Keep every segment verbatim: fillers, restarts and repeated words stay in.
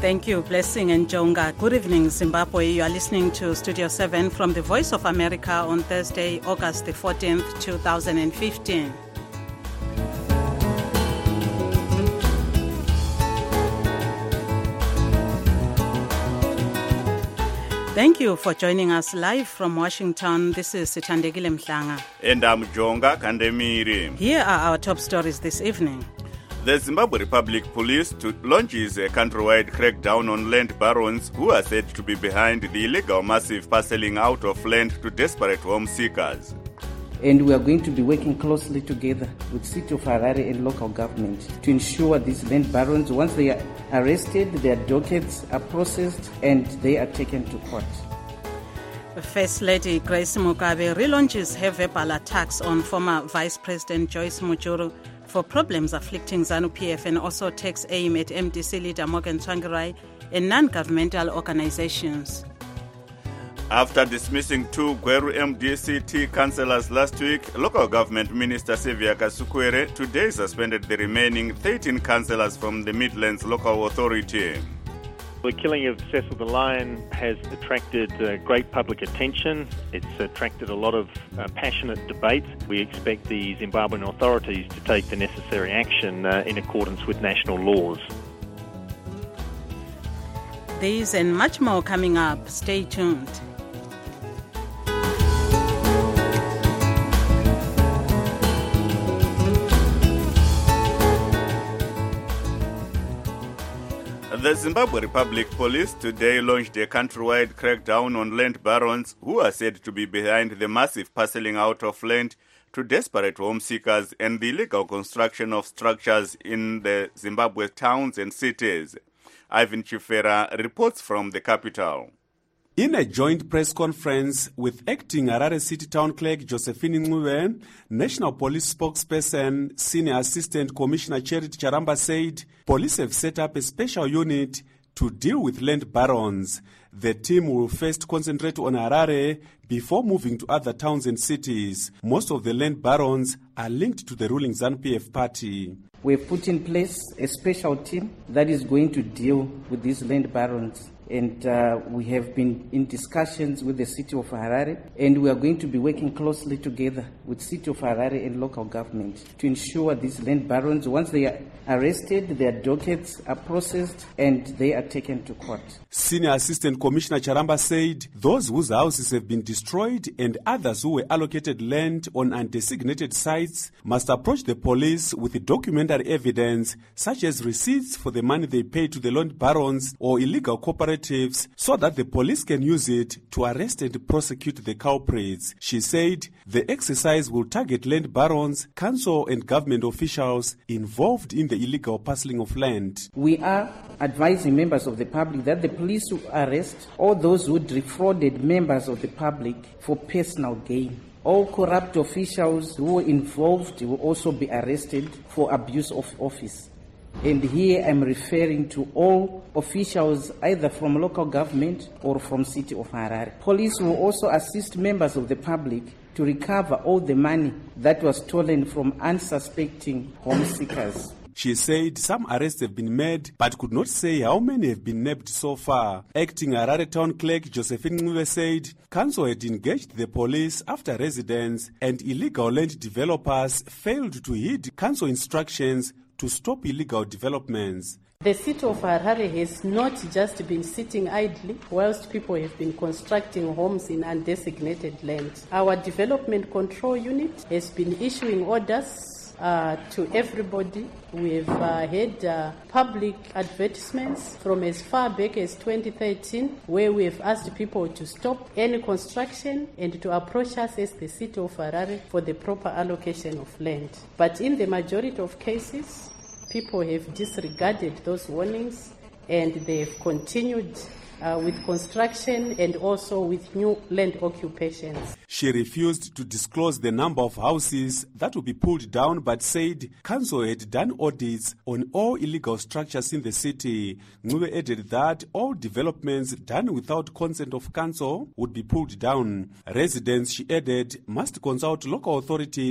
Thank you, Blessing and Jonga. Good evening, Zimbabwe. You are listening to Studio seven from the Voice of America on Thursday, August the fourteenth, two thousand fifteen. Thank you for joining us live from Washington. This is Sithandegile Mhlanga. And I'm Jonga Kandemiri. Here are our top stories this evening. The Zimbabwe Republic Police to launches a countrywide crackdown on land barons who are said to be behind the illegal massive parceling out of land to desperate home seekers. And we are going to be working closely together with City of Harare and local government to ensure these land barons, once they are arrested, their dockets are processed and they are taken to court. First Lady Grace Mugabe relaunches her verbal attacks on former Vice President Joyce Mujuru for problems afflicting ZANU-P F, and also takes aim at M D C leader Morgan Tsvangirai and non-governmental organizations. After dismissing two Gweru M D C T councillors last week, local government minister Sevia Kasukwere today suspended the remaining thirteen councillors from the Midlands Local Authority. The killing of Cecil the Lion has attracted uh, great public attention. It's attracted a lot of uh, passionate debate. We expect the Zimbabwean authorities to take the necessary action uh, in accordance with national laws. These and much more coming up. Stay tuned. The Zimbabwe Republic Police today launched a countrywide crackdown on land barons who are said to be behind the massive parceling out of land to desperate home seekers and the illegal construction of structures in the Zimbabwe towns and cities. Ivan Chifera reports from the capital. In a joint press conference with acting Harare City Town Clerk Josephine Ncube, National Police spokesperson Senior Assistant Commissioner Charity Charamba said police have set up a special unit to deal with land barons. The team will first concentrate on Harare before moving to other towns and cities. Most of the land barons are linked to the ruling ZANU-P F party. We have put in place a special team that is going to deal with these land barons. And uh, we have been in discussions with the City of Harare, and we are going to be working closely together with City of Harare and local government to ensure these land barons, once they are arrested, their dockets are processed and they are taken to court. Senior Assistant Commissioner Charamba said those whose houses have been destroyed and others who were allocated land on undesignated sites must approach the police with documentary evidence such as receipts for the money they paid to the land barons or illegal cooperatives, so that the police can use it to arrest and prosecute the culprits. She said the exercise will target land barons, council and government officials involved in the illegal parceling of land. We are advising members of the public that the police will arrest all those who defrauded members of the public for personal gain. All corrupt officials who were involved will also be arrested for abuse of office. And here I'm referring to all officials either from local government or from City of Harare. Police will also assist members of the public to recover all the money that was stolen from unsuspecting home seekers. She said some arrests have been made, but could not say how many have been nabbed so far. Acting Harare Town Clerk Josephine Ncube said council had engaged the police after residents and illegal land developers failed to heed council instructions to stop illegal developments. The City of Harare has not just been sitting idly whilst people have been constructing homes in undesignated land. Our Development Control Unit has been issuing orders uh, to everybody. We have uh, had uh, public advertisements from as far back as twenty thirteen, where we have asked people to stop any construction and to approach us as the City of Harare for the proper allocation of land. But in the majority of cases, people have disregarded those warnings and they have continued uh, with construction and also with new land occupations. She refused to disclose the number of houses that will be pulled down, but said council had done audits on all illegal structures in the city. Ncube added that all developments done without consent of council would be pulled down. Residents, she added, must consult local authorities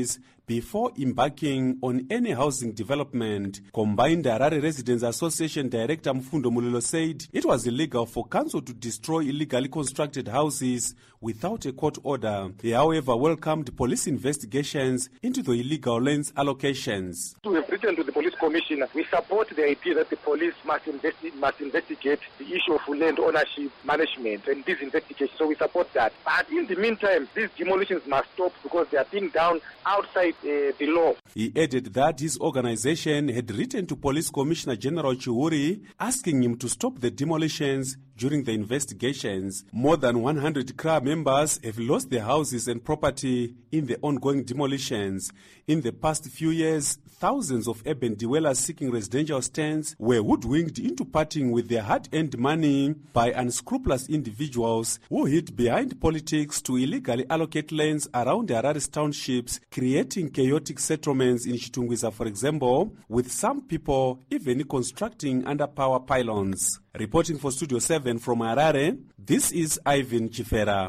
before embarking on any housing development. Combined Harare Residents Association Director Mfundo Mulilo said it was illegal for council to destroy illegally constructed houses without a court order. He, however, welcomed police investigations into the illegal lands allocations. We have written to the police commissioner. We support the idea that the police must, investi- must investigate the issue of land ownership management and these investigations, so we support that. But in the meantime, these demolitions must stop because they are being done outside uh, the law. He added that his organization had written to Police Commissioner General Chiuri asking him to stop the demolitions during the investigations. More than one hundred C R A members have lost their houses and property in the ongoing demolitions. In the past few years, thousands of urban dwellers seeking residential stands were hoodwinked into parting with their hard-earned money by unscrupulous individuals who hid behind politics to illegally allocate lands around Harare townships, creating chaotic settlements in Chitungwiza, for example, with some people even constructing under power pylons. Reporting for Studio seven from Harare, this is Ivan Chifera.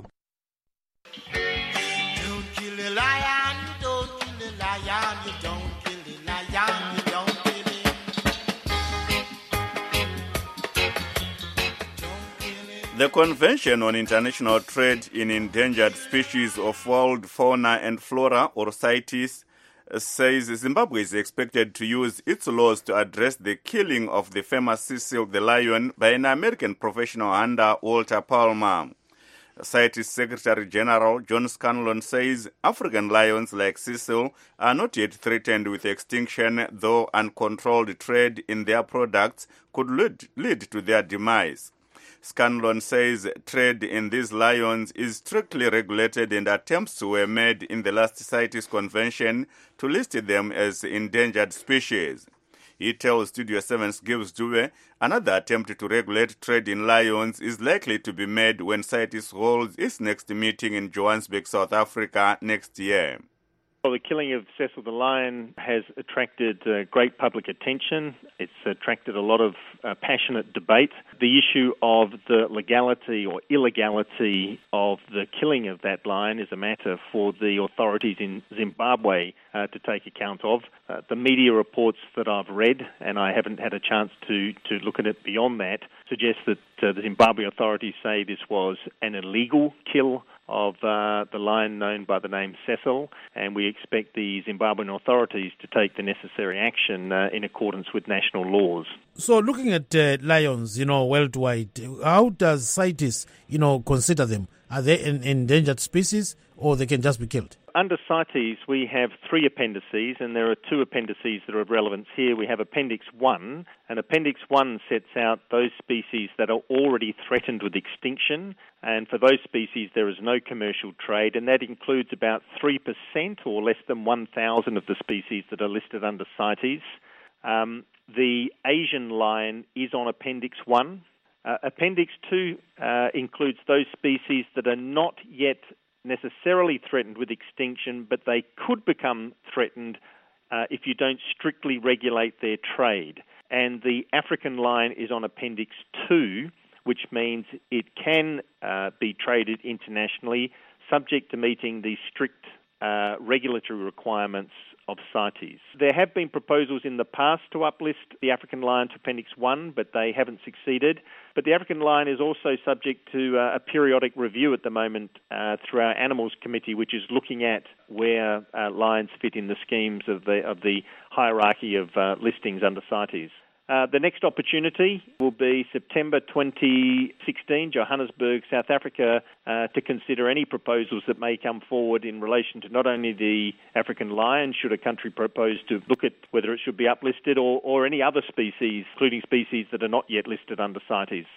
Don't kill the lion, you don't kill the lion, you don't kill the lion, you don't kill it. Don't kill it. The Convention on International Trade in Endangered Species of World Fauna and Flora, or CITES, says Zimbabwe is expected to use its laws to address the killing of the famous Cecil the lion by an American professional hunter, Walter Palmer. CITES Secretary General John Scanlon says African lions like Cecil are not yet threatened with extinction, though uncontrolled trade in their products could lead, lead to their demise. Scanlon says trade in these lions is strictly regulated and attempts were made in the last CITES convention to list them as endangered species. He tells Studio seven's Gibbs Dube another attempt to regulate trade in lions is likely to be made when CITES holds its next meeting in Johannesburg, South Africa next year. Well, the killing of Cecil the lion has attracted uh, great public attention. It's attracted a lot of uh, passionate debate. The issue of the legality or illegality of the killing of that lion is a matter for the authorities in Zimbabwe uh, to take account of. Uh, the media reports that I've read, and I haven't had a chance to, to look at it beyond that, suggest that uh, the Zimbabwe authorities say this was an illegal kill of uh, the lion known by the name Cecil, and we expect the Zimbabwean authorities to take the necessary action uh, in accordance with national laws. So looking at uh, lions, you know, worldwide, how does CITES, you know, consider them? Are they an endangered species or they can just be killed? Under CITES, we have three appendices, and there are two appendices that are of relevance here. We have Appendix one, and Appendix one sets out those species that are already threatened with extinction, and for those species there is no commercial trade, and that includes about three percent or less than one thousand of the species that are listed under CITES. Um, the Asian lion is on Appendix one. Uh, Appendix two uh, includes those species that are not yet necessarily threatened with extinction, but they could become threatened uh, if you don't strictly regulate their trade. And the African lion is on Appendix two, which means it can uh, be traded internationally, subject to meeting the strict uh, regulatory requirements of CITES. There have been proposals in the past to uplist the African lion to Appendix one, but they haven't succeeded. But the African lion is also subject to uh, a periodic review at the moment uh, through our Animals Committee, which is looking at where uh, lions fit in the schemes of the of the hierarchy of uh, listings under CITES. Uh, the next opportunity will be September twenty sixteen, Johannesburg, South Africa, uh, to consider any proposals that may come forward in relation to not only the African lion, should a country propose to look at whether it should be uplisted, or, or any other species, including species that are not yet listed under CITES.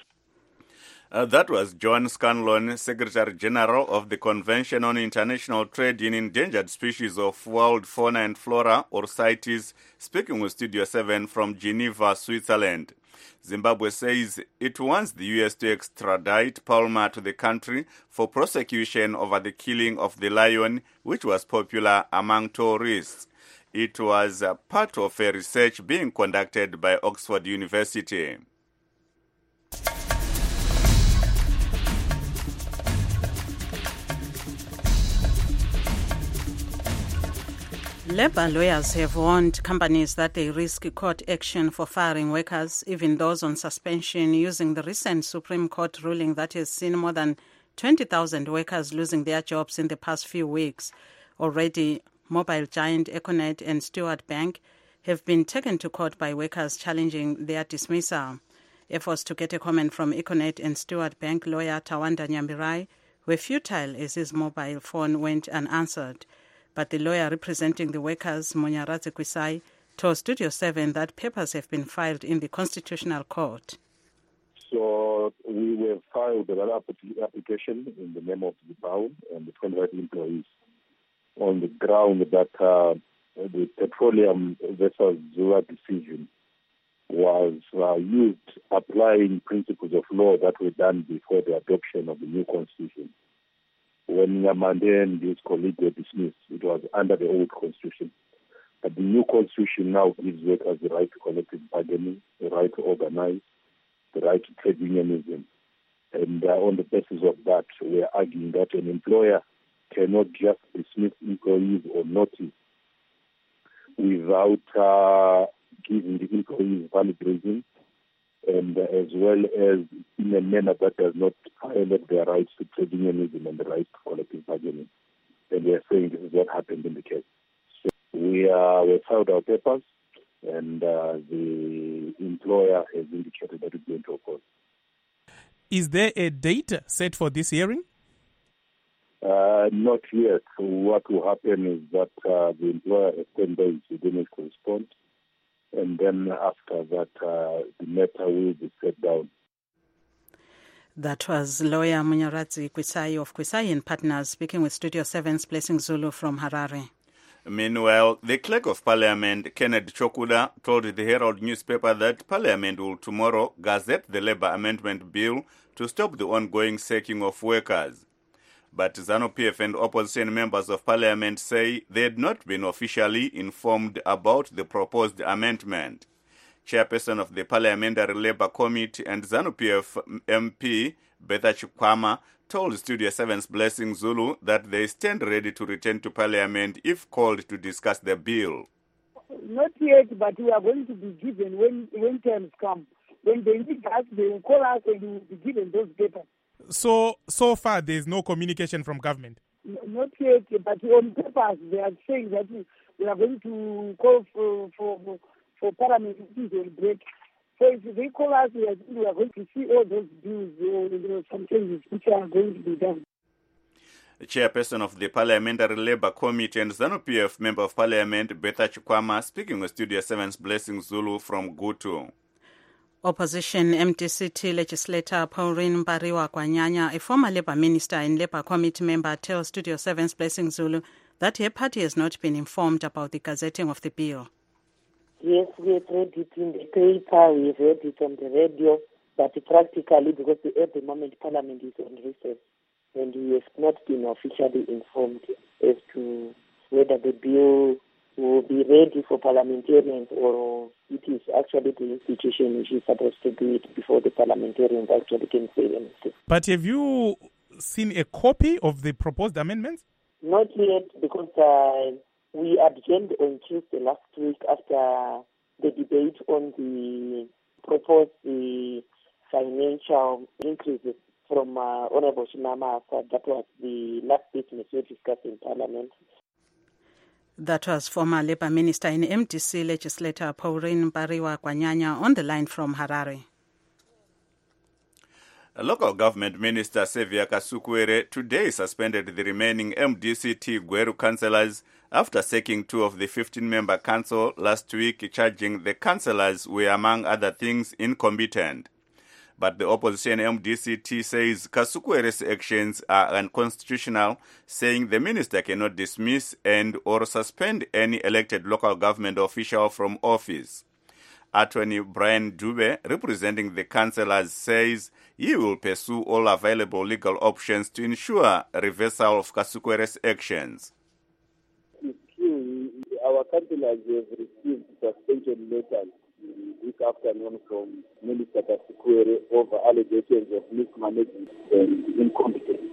Uh, that was John Scanlon, Secretary General of the Convention on International Trade in Endangered Species of World Fauna and Flora, or CITES, speaking with Studio seven from Geneva, Switzerland. Zimbabwe says it wants the U S to extradite Palmer to the country for prosecution over the killing of the lion, which was popular among tourists. It was uh, part of a research being conducted by Oxford University. Labour lawyers have warned companies that they risk court action for firing workers, even those on suspension, using the recent Supreme Court ruling that has seen more than twenty thousand workers losing their jobs in the past few weeks. Already, mobile giant Econet and Stewart Bank have been taken to court by workers challenging their dismissal. Efforts to get a comment from Econet and Stewart Bank lawyer Tawanda Nyambirai were futile as his mobile phone went unanswered. But the lawyer representing the workers, Munyaradzi Kwisai, told Studio seven that papers have been filed in the Constitutional Court. So we have filed another application in the name of the B A U and the twenty-five employees on the ground that uh, the Petroleum versus Zura decision was uh, used applying principles of law that were done before the adoption of the new constitution. When Nyamande and his colleague were dismissed, it was under the old constitution. But the new constitution now gives workers the right to collective bargaining, the right to organize, the right to trade unionism. And uh, on the basis of that, we are arguing that an employer cannot just dismiss employees or notice without uh, giving the employees valid reasons, and uh, as well as in a manner that does not violate their rights to trade unionism and the rights to collective bargaining. And we are saying this is what happened in the case. So we uh, we filed our papers, and uh, the employer has indicated that it's going to oppose. Is there a date set for this hearing? Uh, not yet. What will happen is that uh, the employer has ten days within it to respond, and then after that, uh, the matter will be set down. That was lawyer Munyaradzi Kwisai of Kwisai and Partners speaking with Studio seven's Blessing Zulu from Harare. Meanwhile, the Clerk of Parliament, Kenneth Chokuda, told the Herald newspaper that Parliament will tomorrow gazette the Labour Amendment Bill to stop the ongoing sacking of workers. But ZANU-P F and opposition members of Parliament say they had not been officially informed about the proposed amendment. Chairperson of the Parliamentary Labour Committee and ZANU-P F M P, Betha Chikwama, told Studio seven's Blessing Zulu that they stand ready to return to Parliament if called to discuss the bill. Not yet, but we are going to be given when, when times come. When they need us, they will call us and we will be given those papers. So, so far, there is no communication from government? Not yet, but on papers, they are saying that we are going to call for for, for Parliament to break. So if they call us, we are, we are going to see all those bills, you know, some changes which are going to be done. The chairperson of the Parliamentary Labour Committee and ZANU-P F Member of Parliament, Betha Chikwama, speaking with Studio seven's Blessing Zulu from Gutu. Opposition M D C T legislator Pauline Mbariwa Kwanyanya, a former Labour minister and Labour Committee member, tells Studio seven's Blessing Zulu that her party has not been informed about the gazetting of the bill. Yes, we have read it in the paper, we have read it on the radio, but practically, because at the moment Parliament is on recess, and we have not been officially informed as to whether the bill will be ready for parliamentarians or it is actually the institution which is supposed to do it before the parliamentarians actually can say anything. But have you seen a copy of the proposed amendments? Not yet, because uh, we adjourned on Tuesday last week after the debate on the proposed the financial increases from uh, Honorable Shinama. That was the last business we discussed in Parliament. That was former Labour Minister and M D C legislator Pauline Mbariwa Kwanyanya on the line from Harare. A local government minister, Xavier Kasukuwere, today suspended the remaining M D C T Gweru councillors after sacking two of the fifteen-member council last week, charging the councillors were, among other things, incompetent. But the opposition M D C T says Kasukuwere's actions are unconstitutional, saying the minister cannot dismiss and or suspend any elected local government official from office. Attorney Brian Dube, representing the councillors, says he will pursue all available legal options to ensure a reversal of Kasukuwere's actions. It's true. Our councillors have received suspension letters this afternoon from Minister Kasukuwere over allegations of mismanagement and incompetence.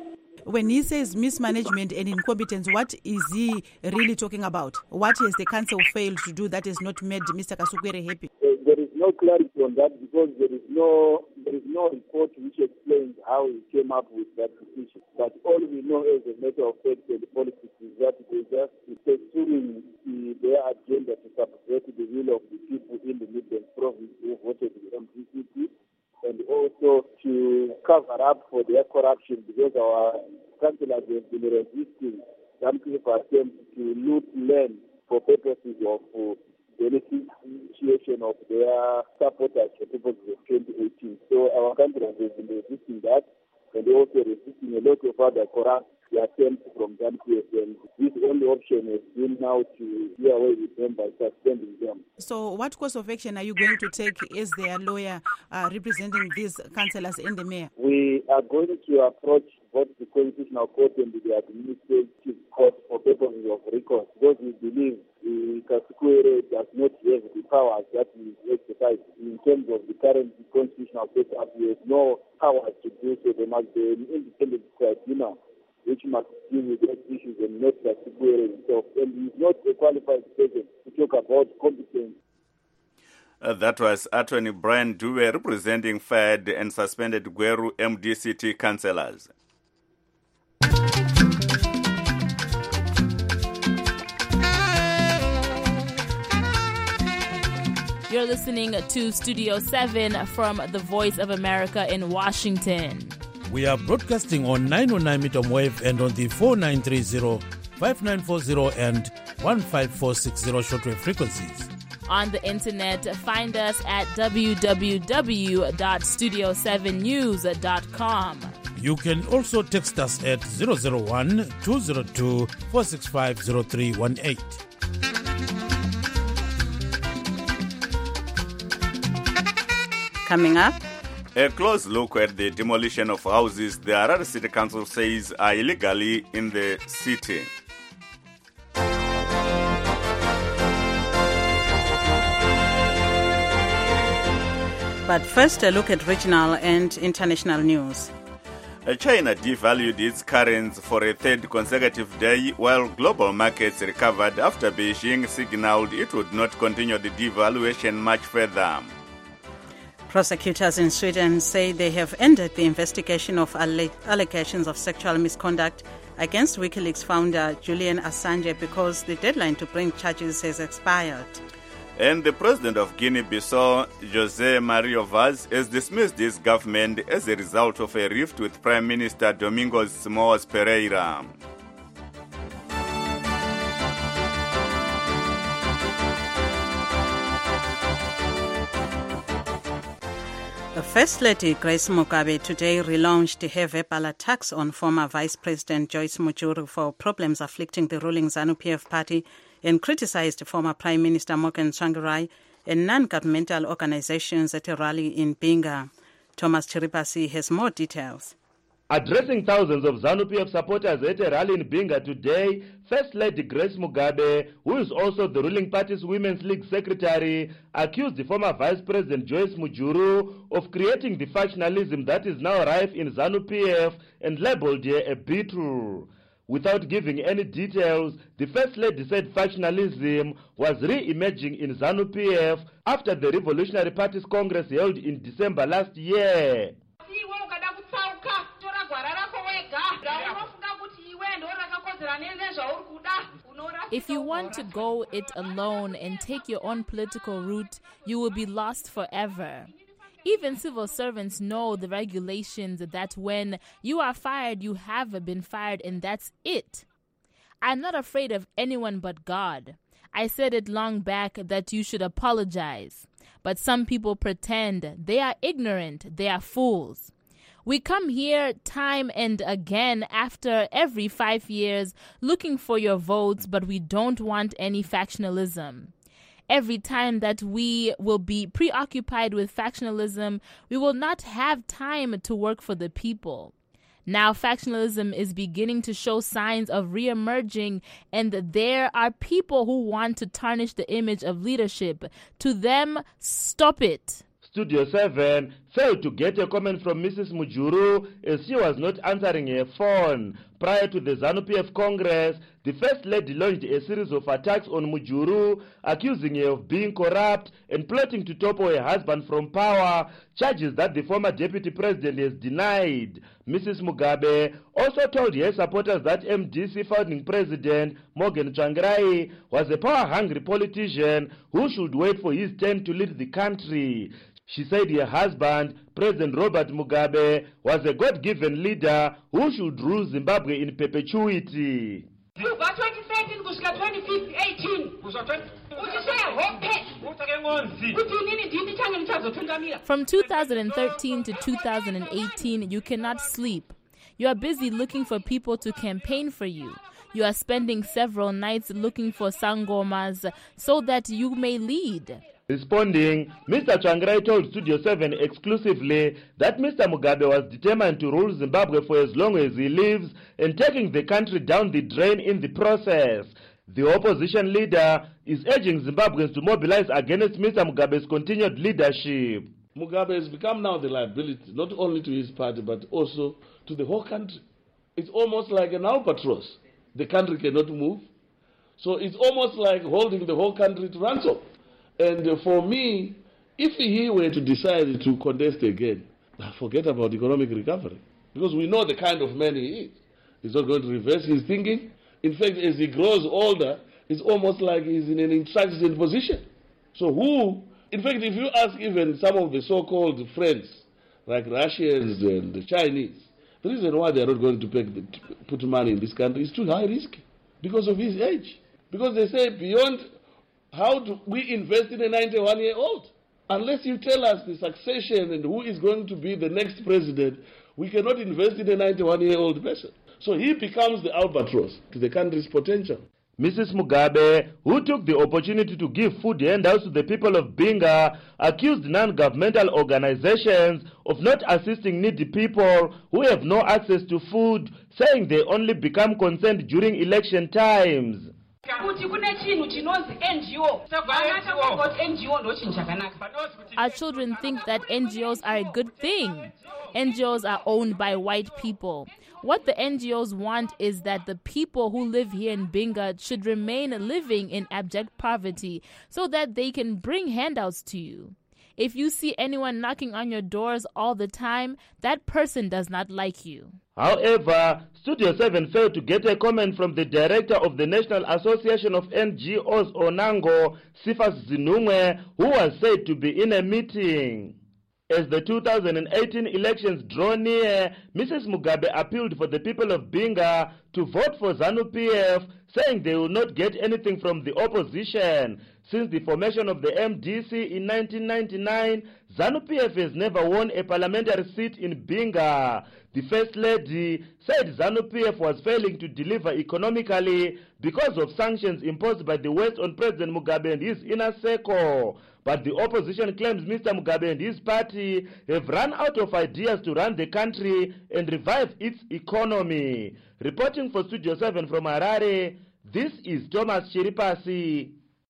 when he says mismanagement and incompetence, what is he really talking about? What has the council failed to do that has not made Mister Kasukwere happy? There is no clarity on that because there is no there is no report which explains how he came up with that decision. But all we know as a matter of fact and politics is that they just pursuing the, their agenda to subvert the will of the people in the Midlands province who voted the M D C P, and also to cover up for their corruption because our councillors have been resisting some people attempts to loot land for purposes of uh, beneficiation of their supporters for purposes of twenty eighteen. So our councillors have been resisting that, and also resisting a lot of other corrupt attempts from ZANU P F, and this only option has been now to do away with them by suspending them. So what course of action are you going to take as their lawyer uh, representing these councillors and the mayor? We are going to approach both the Constitutional Court and the Administrative Court for purposes of recourse, because we believe the Kasukwere does not have the powers that he exercises in terms of the current constitutional setup. He has no powers to do so. There must be an independent tribunal which must deal with those issues and not Kasukwere himself. And he is not a qualified person to talk about competence. Uh, that was Attorney Brian Dube representing fired and suspended Gweru M D C T councillors. You're listening to Studio seven from the Voice of America in Washington. We are broadcasting on nine oh nine meter wave and on the four nine three zero, five nine four zero and one five four six zero shortwave frequencies. On the internet, find us at w w w dot studio seven news dot com. You can also text us at zero zero one, two zero two, four six five, zero three one eight. Coming up, a close look at the demolition of houses the Harare City Council says are illegally in the city. But first, a look at regional and international news. China devalued its currency for a third consecutive day while global markets recovered after Beijing signaled it would not continue the devaluation much further. Prosecutors in Sweden say they have ended the investigation of alle- allegations of sexual misconduct against WikiLeaks founder Julian Assange because the deadline to bring charges has expired. And the president of Guinea-Bissau, José Mario Vaz, has dismissed his government as a result of a rift with Prime Minister Domingos Simoes Pereira. The First Lady Grace Mugabe today relaunched her verbal attacks on former Vice President Joyce Mujuru for problems afflicting the ruling ZANU P F party and criticized former Prime Minister Morgan Tsvangirai and non-governmental organizations at a rally in Binga. Thomas Chiripasi has more details. Addressing thousands of ZANU P F supporters at a rally in Binga today, First Lady Grace Mugabe, who is also the ruling party's Women's League secretary, accused the former Vice President Joyce Mujuru of creating the factionalism that is now rife in ZANU P F and labeled her a beetle. Without giving any details, the First Lady said factionalism was re-emerging in ZANU P F after the Revolutionary Party's Congress held in December last year. If you want to go it alone and take your own political route, you will be lost forever. Even civil servants know the regulations that when you are fired, you have been fired, and that's it. I'm not afraid of anyone but God. I said it long back that you should apologize. But some people pretend. They are ignorant. They are fools. We come here time and again after every five years looking for your votes, but we don't want any factionalism. Every time that we will be preoccupied with factionalism, we will not have time to work for the people. Now factionalism is beginning to show signs of re-emerging, and there are people who want to tarnish the image of leadership. To them, stop it. Studio seven failed to get a comment from Missus Mujuru as she was not answering her phone. Prior to the ZANU-P F Congress, the First Lady launched a series of attacks on Mujuru, accusing her of being corrupt and plotting to topple her husband from power, charges that the former Deputy President has denied. Missus Mugabe also told her supporters that M D C founding President Morgan Tsvangirai was a power-hungry politician who should wait for his turn to lead the country. She said her husband, President Robert Mugabe, was a God-given leader who should rule Zimbabwe in perpetuity. From two thousand thirteen to two thousand eighteen, you cannot sleep. You are busy looking for people to campaign for you. You are spending several nights looking for sangomas so that you may lead. Responding, Mister Tsvangirai told Studio seven exclusively that Mister Mugabe was determined to rule Zimbabwe for as long as he lives and taking the country down the drain in the process. The opposition leader is urging Zimbabweans to mobilize against Mister Mugabe's continued leadership. Mugabe has become now the liability, not only to his party, but also to the whole country. It's almost like an albatross. The country cannot move. So it's almost like holding the whole country to ransom. And uh, for me, if he were to decide to contest again, forget about economic recovery. Because we know the kind of man he is. He's not going to reverse his thinking. In fact, as he grows older, it's almost like he's in an intransigent position. So who, in fact, if you ask even some of the so-called friends, like Russians and the Chinese, the reason why they are not going to, pay, to put money in this country is too high risk because of his age. Because they say beyond... How do we invest in a ninety-one-year-old? Unless you tell us the succession and who is going to be the next president, we cannot invest in a ninety-one-year-old person. So he becomes the albatross to the country's potential. Missus Mugabe, who took the opportunity to give food handouts to the people of Binga, accused non-governmental organizations of not assisting needy people who have no access to food, saying they only become concerned during election times. Our children think that N G Os are a good thing. N G Os are owned by white people. What the N G Os want is that the people who live here in Binga should remain living in abject poverty so that they can bring handouts to you. If you see anyone knocking on your doors all the time, that person does not like you. However, Studio seven failed to get a comment from the director of the National Association of N G Os, Onango, Sifas Zinungwe, who was said to be in a meeting. As the two thousand eighteen elections draw near, Missus Mugabe appealed for the people of Binga to vote for ZANU-P F, saying they will not get anything from the opposition. Since the formation of the M D C in nineteen ninety-nine, ZANU-P F has never won a parliamentary seat in Binga. The First Lady said ZANU-P F was failing to deliver economically because of sanctions imposed by the West on President Mugabe and his inner circle. But the opposition claims Mister Mugabe and his party have run out of ideas to run the country and revive its economy. Reporting for Studio seven from Harare, this is Thomas Chiripasi.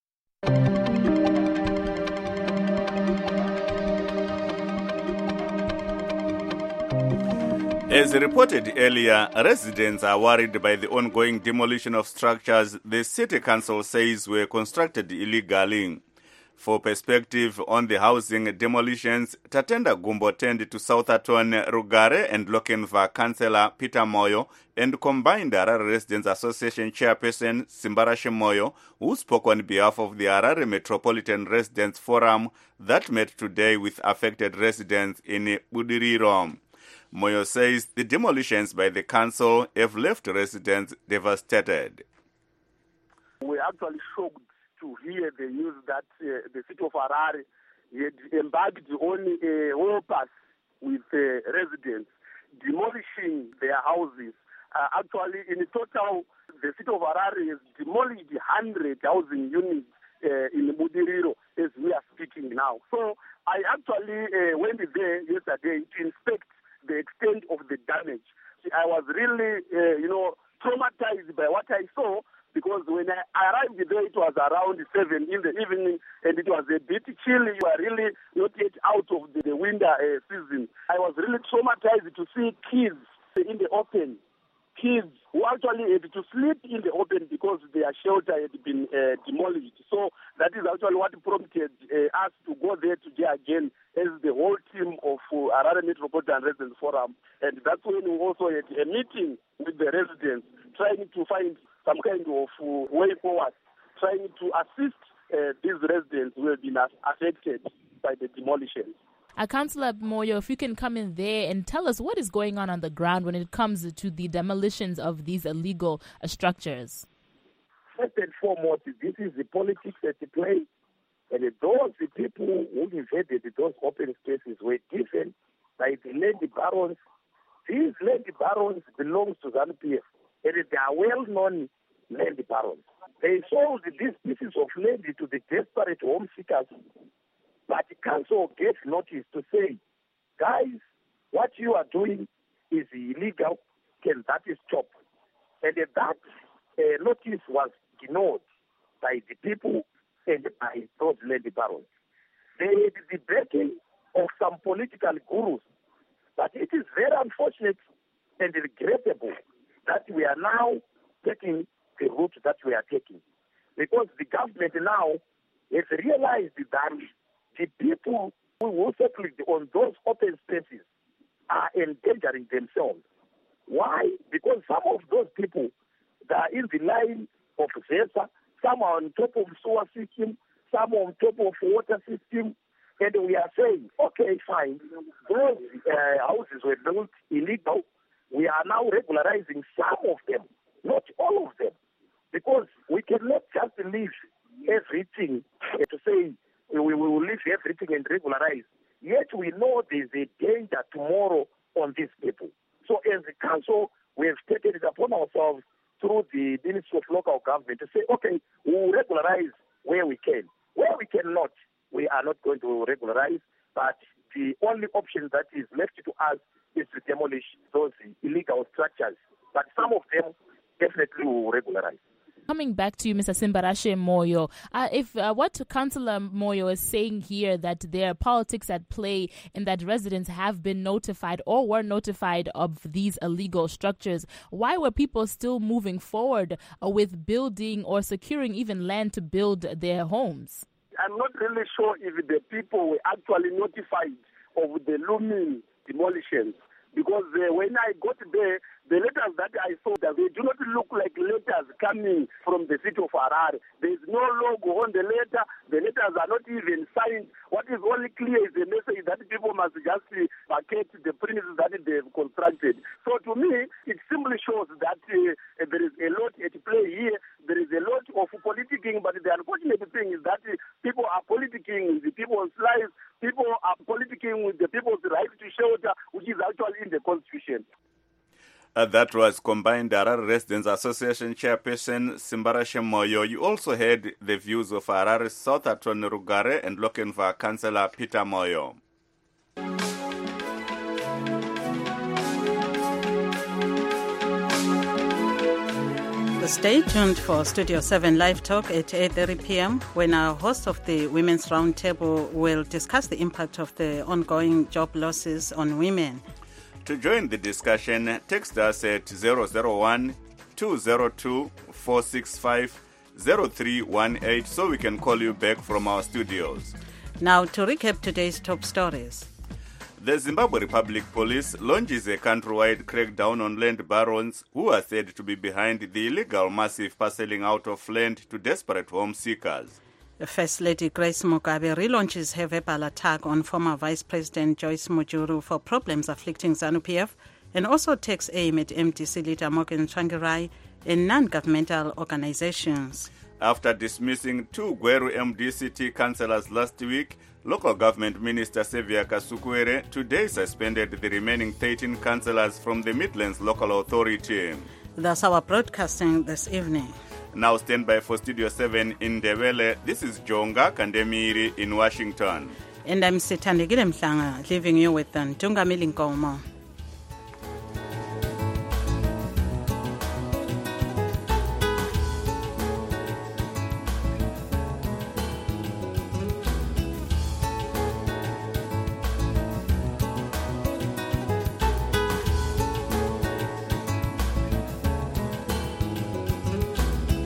As reported earlier, residents are worried by the ongoing demolition of structures the City Council says were constructed illegally. For perspective on the housing demolitions, Tatenda Gumbo turned to Southerton, Rugare and Lochinvar Councillor Peter Moyo and combined Harare Residents Association Chairperson Simbarashe Moyo, who spoke on behalf of the Harare Metropolitan Residents Forum that met today with affected residents in Budiriro. Moyo says the demolitions by the council have left residents devastated. We're actually shocked to hear the news that uh, the city of Harare had embarked on a whole pass with uh, residents demolishing their houses. Uh, actually, in total, the city of Harare has demolished one hundred housing units uh, in Budiriro as we are speaking now. So I actually uh, went there yesterday to inspect the extent of the damage. I was really, uh, you know, traumatized by what I saw, because when I arrived there, it was around seven in the evening, and it was a bit chilly. You are really not yet out of the, the winter uh, season. I was really traumatized to see kids in the open. Kids who actually had to sleep in the open because their shelter had been uh, demolished. So that is actually what prompted uh, us to go there today again as the whole team of uh, Harare Metropolitan Residents Forum. And that's when we also had a meeting with the residents, trying to find some kind of uh, way forward, trying to assist uh, these residents who have been affected by the demolition. Uh, Councillor Moyo, if you can come in there and tell us what is going on on the ground when it comes to the demolitions of these illegal uh, structures. First and foremost, this is the politics at play, and those the people who invaded those open spaces were given by the land barons. These land barons belong to ZANU P F, and they are well-known land barons. They sold these pieces of land to the desperate home seekers. But the council gave notice to say, guys, what you are doing is illegal, can that stop? And that uh, notice was ignored by the people and by those land barons. They had the backing of some political gurus. But it is very unfortunate and regrettable that we are now taking the route that we are taking. Because the government now has realized that the people who will settle on those open spaces are endangering themselves. Why? Because some of those people that are in the line of ZESA, some are on top of sewer system, some are on top of water system, and we are saying, okay, fine, those uh, houses were built illegal. We are now regularizing some of them, not all of them, because we cannot just leave everything uh, to say, We, we will leave everything and regularize. Yet we know there's a danger tomorrow on these people. So as a council, we have taken it upon ourselves through the Ministry of Local Government to say, okay, we will regularize where we can. Where we cannot, we are not going to regularize, but the only option that is left to us is to demolish those illegal structures. But some of them definitely will regularize. Coming back to you, Mister Simbarashe Moyo, uh, if uh, what Councillor Moyo is saying here, that there are politics at play and that residents have been notified or were notified of these illegal structures, why were people still moving forward uh, with building or securing even land to build their homes? I'm not really sure if the people were actually notified of the looming demolitions, because uh, when I got there, the letters that I saw, that they do not look like letters coming from the city of Harare. There is no logo on the letter. The letters are not even signed. What is only clear is the message that people must just vacate the premises that they've constructed. So to me, it simply shows that uh, there is a lot at play here. There is a lot of politicking, but the unfortunate thing is that uh, people are politicking with the people's lives. People are politicking with the people's right to shelter, which is actually in the Constitution. Uh, that was Combined Harare Residents Association Chairperson Simbarashe Moyo. You also heard the views of Harare South Attorney Rugare and Lochinvar Councillor Peter Moyo. Stay tuned for Studio seven Live Talk at eight thirty p.m. when our host of the Women's Roundtable will discuss the impact of the ongoing job losses on women. To join the discussion, text us at zero zero one, two zero two, four six five, zero three one eight so we can call you back from our studios. Now to recap today's top stories. The Zimbabwe Republic Police launches a countrywide crackdown on land barons who are said to be behind the illegal massive parceling out of land to desperate home seekers. First Lady Grace Mugabe relaunches her verbal attack on former Vice President Joyce Mujuru for problems afflicting ZANU P F and also takes aim at M D C leader Morgan Tsvangirai and non-governmental organizations. After dismissing two Gweru M D C T councillors last week, Local Government Minister Sevia Kasukwere today suspended the remaining thirteen councillors from the Midlands Local Authority. That's our broadcasting this evening. Now stand by for Studio seven in Ndebele. This is Jonga Kandemiri in Washington. And I'm Sithandegile Mhlanga, leaving you with Ntungamili Nkomo.